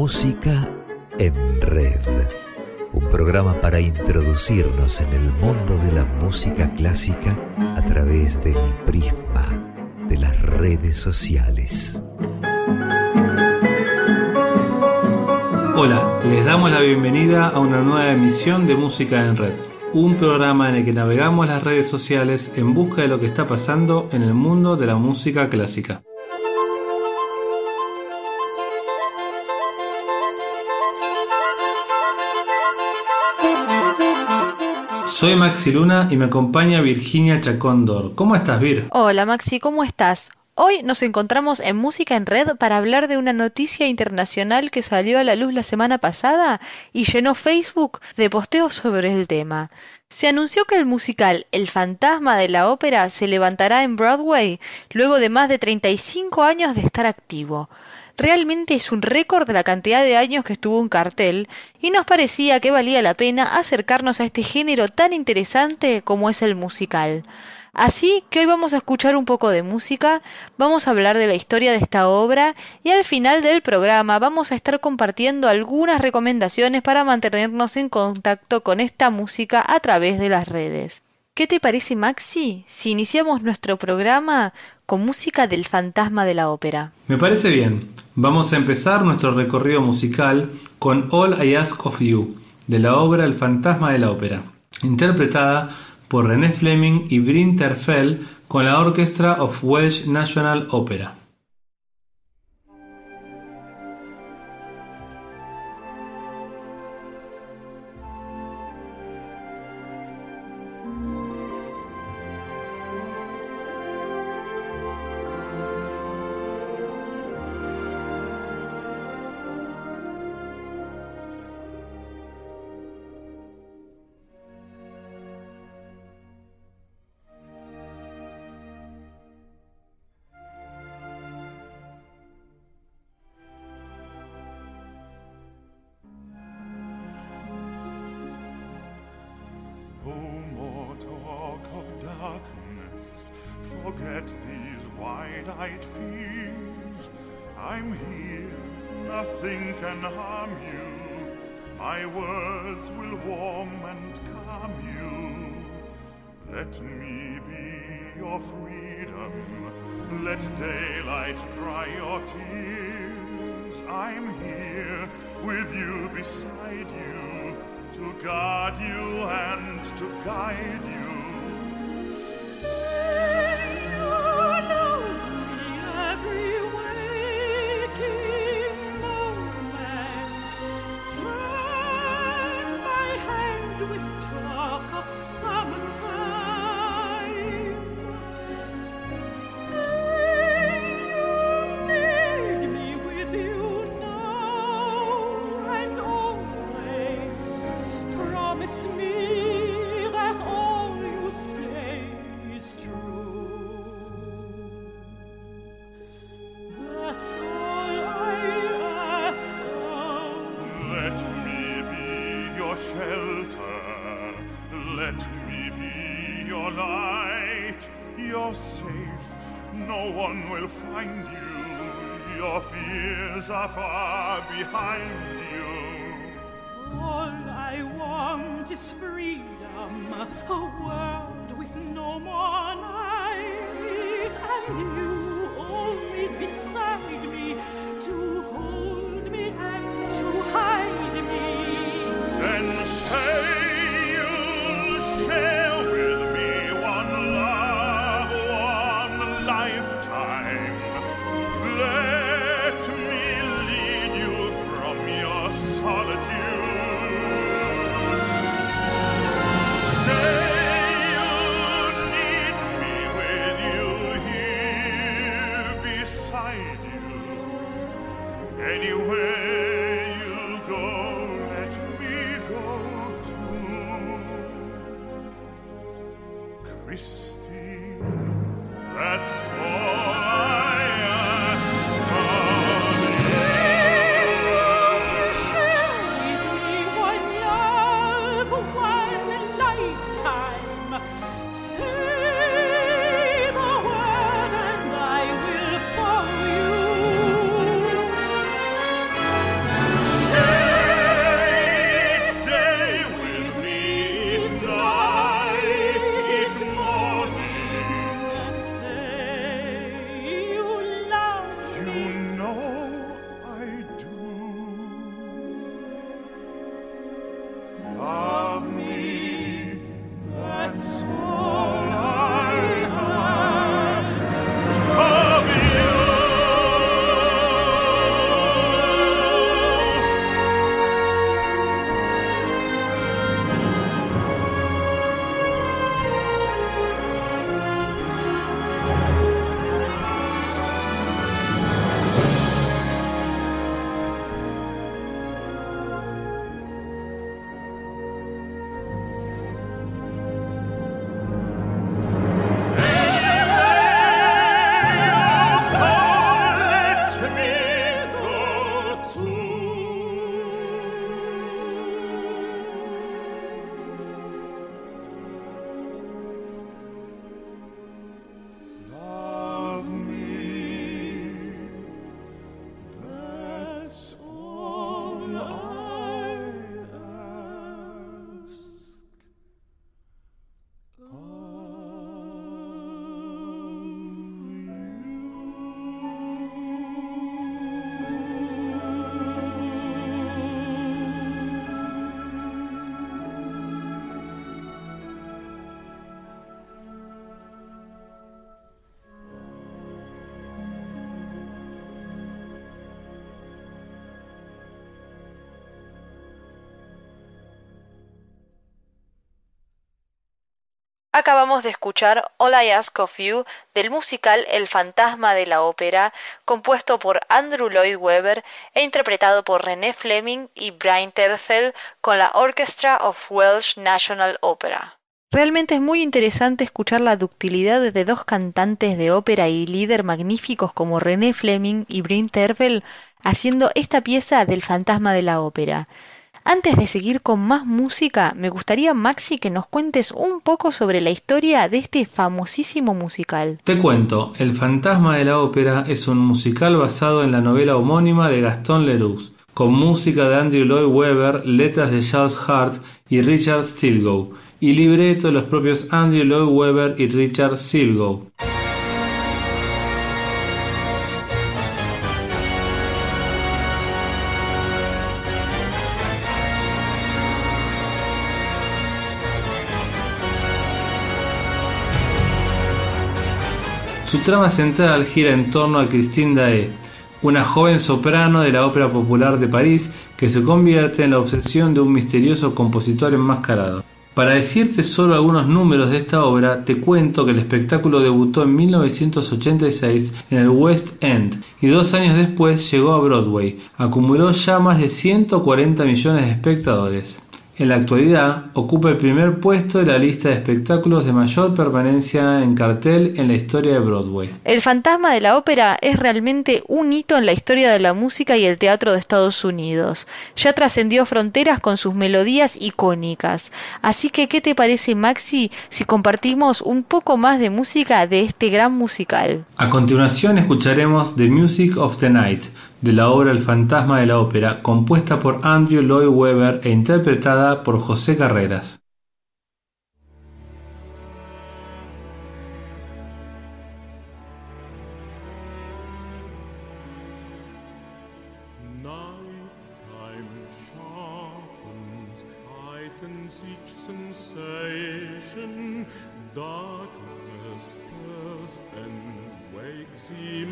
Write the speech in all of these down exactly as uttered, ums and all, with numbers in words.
Música en Red, un programa para introducirnos en el mundo de la música clásica a través del prisma de las redes sociales. Hola, les damos la bienvenida a una nueva emisión de Música en Red, un programa en el que navegamos las redes sociales en busca de lo que está pasando en el mundo de la música clásica. Soy Maxi Luna y me acompaña Virginia Chacóndor. ¿Cómo estás, Vir? Hola Maxi, ¿cómo estás? Hoy nos encontramos en Música en Red para hablar de una noticia internacional que salió a la luz la semana pasada y llenó Facebook de posteos sobre el tema. Se anunció que el musical El Fantasma de la Ópera se levantará en Broadway luego de más de treinta y cinco años de estar activo. Realmente es un récord de la cantidad de años que estuvo en cartel y nos parecía que valía la pena acercarnos a este género tan interesante como es el musical. Así que hoy vamos a escuchar un poco de música, vamos a hablar de la historia de esta obra y al final del programa vamos a estar compartiendo algunas recomendaciones para mantenernos en contacto con esta música a través de las redes. ¿Qué te parece, Maxi, si iniciamos nuestro programa con música del Fantasma de la Ópera? Me parece bien. Vamos a empezar nuestro recorrido musical con All I Ask of You, de la obra El Fantasma de la Ópera, interpretada por René Fleming y Bryn Terfel con la Orchestra of Welsh National Opera. Forget these wide-eyed fears. I'm here, nothing can harm you. My words will warm and calm you. Let me be your freedom. Let daylight dry your tears. I'm here with you beside you, to guard you and to guide you. Are far behind you. All I want is freedom, a world with no more night, and you always beside me, to hold me and to hide me. Then say you'll share with me one love, one lifetime. Let Acabamos de escuchar All I Ask of You del musical El fantasma de la ópera, compuesto por Andrew Lloyd Webber e interpretado por René Fleming y Brian Terfel con la Orchestra of Welsh National Opera. Realmente es muy interesante escuchar la ductilidad de dos cantantes de ópera y líder magníficos como René Fleming y Brian Terfel haciendo esta pieza del fantasma de la ópera. Antes de seguir con más música, me gustaría, Maxi, que nos cuentes un poco sobre la historia de este famosísimo musical. Te cuento, El fantasma de la ópera es un musical basado en la novela homónima de Gaston Leroux, con música de Andrew Lloyd Webber, letras de Charles Hart y Richard Stilgoe, y libreto de los propios Andrew Lloyd Webber y Richard Stilgoe. Su trama central gira en torno a Christine Daae, una joven soprano de la Ópera Popular de París que se convierte en la obsesión de un misterioso compositor enmascarado. Para decirte solo algunos números de esta obra, te cuento que el espectáculo debutó en mil novecientos ochenta y seis en el West End y dos años después llegó a Broadway. Acumuló ya más de ciento cuarenta millones de espectadores. En la actualidad, ocupa el primer puesto de la lista de espectáculos de mayor permanencia en cartel en la historia de Broadway. El fantasma de la ópera es realmente un hito en la historia de la música y el teatro de Estados Unidos. Ya trascendió fronteras con sus melodías icónicas. Así que, ¿qué te parece, Maxi, si compartimos un poco más de música de este gran musical? A continuación escucharemos The Music of the Night, de la obra El fantasma de la ópera, compuesta por Andrew Lloyd Webber e interpretada por José Carreras. Nighttime sharpens, heightens each sensation, darkness stirs and wakes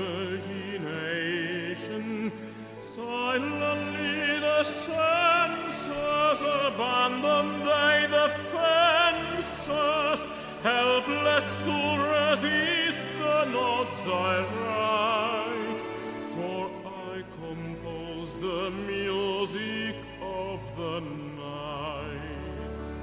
imagination. Silently the senses abandon they the fences, helpless to resist the notes I write, for I compose the music of the night.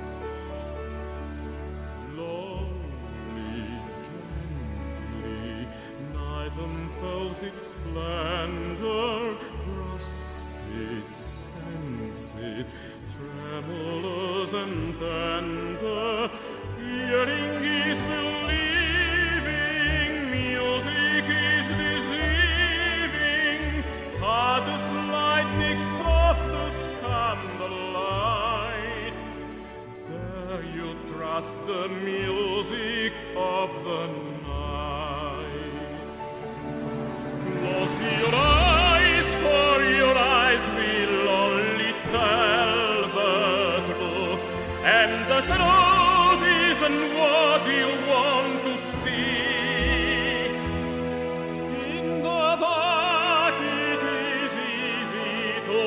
Slowly, gently, night unfurls its splendor, grasp it, sense it, tremulous and tender. Hearing is believing, music is deceiving, hard as lightning, soft as candlelight. Dare you trust the music of the night? Close your eyes, for your eyes will only tell the truth, and the truth isn't what you want to see. In the dark it is easy to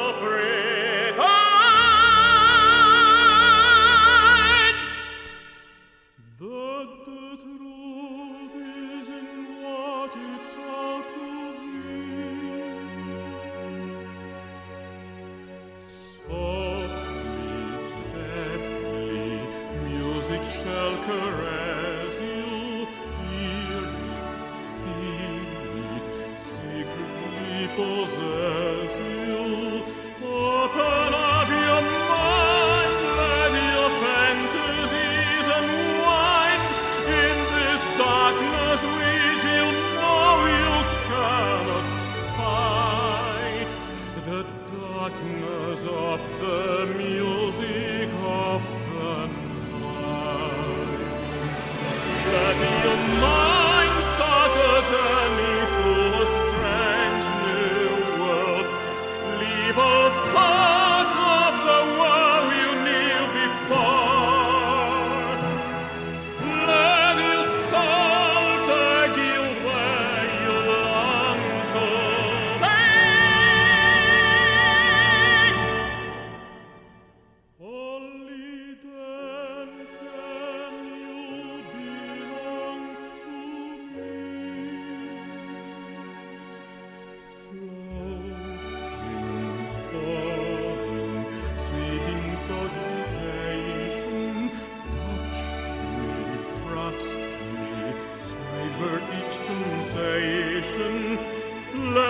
pretend that the truth isn't what you try to be. Softly, deftly, music shall caress you. Hear it, feel it, secretly possess you. Open up your mind, let your fantasies unwind in this darkness which you know you cannot fight. The darkness of the music of the night. Let your mind start a journey through a strange new world. Leave all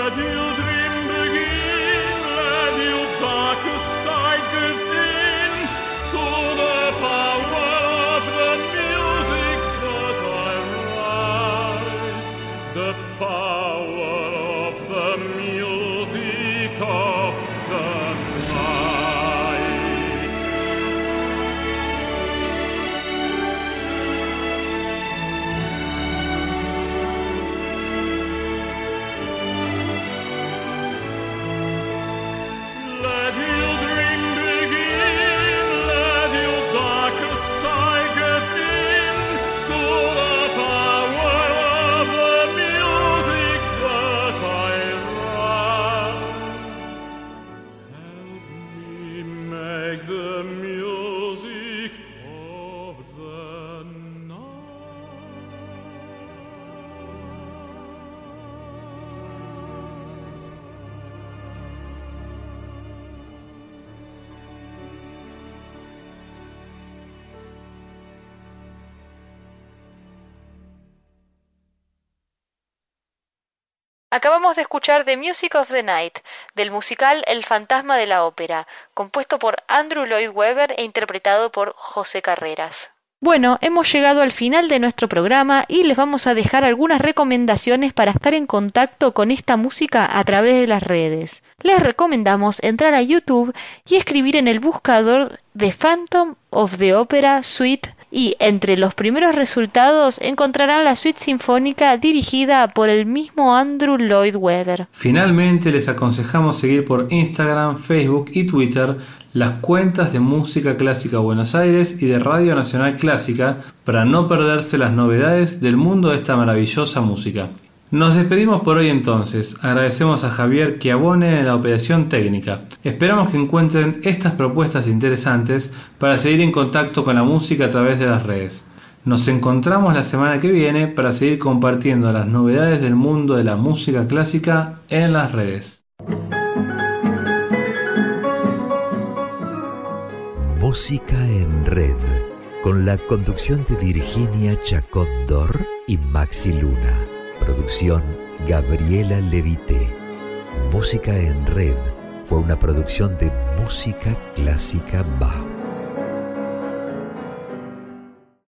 Acabamos de escuchar The Music of the Night, del musical El fantasma de la ópera, compuesto por Andrew Lloyd Webber e interpretado por José Carreras. Bueno, hemos llegado al final de nuestro programa y les vamos a dejar algunas recomendaciones para estar en contacto con esta música a través de las redes. Les recomendamos entrar a YouTube y escribir en el buscador The Phantom of the Opera Suite y entre los primeros resultados encontrarán la suite sinfónica dirigida por el mismo Andrew Lloyd Webber. Finalmente les aconsejamos seguir por Instagram, Facebook y Twitter las cuentas de Música Clásica Buenos Aires y de Radio Nacional Clásica para no perderse las novedades del mundo de esta maravillosa música. Nos despedimos por hoy entonces. Agradecemos a Javier Chiavone en la operación técnica. Esperamos que encuentren estas propuestas interesantes para seguir en contacto con la música a través de las redes. Nos encontramos la semana que viene para seguir compartiendo las novedades del mundo de la música clásica en las redes. Música en Red, con la conducción de Virginia Chacón-Dor y Maxi Luna. Producción Gabriela Levité. Música en Red fue una producción de Música Clásica B A.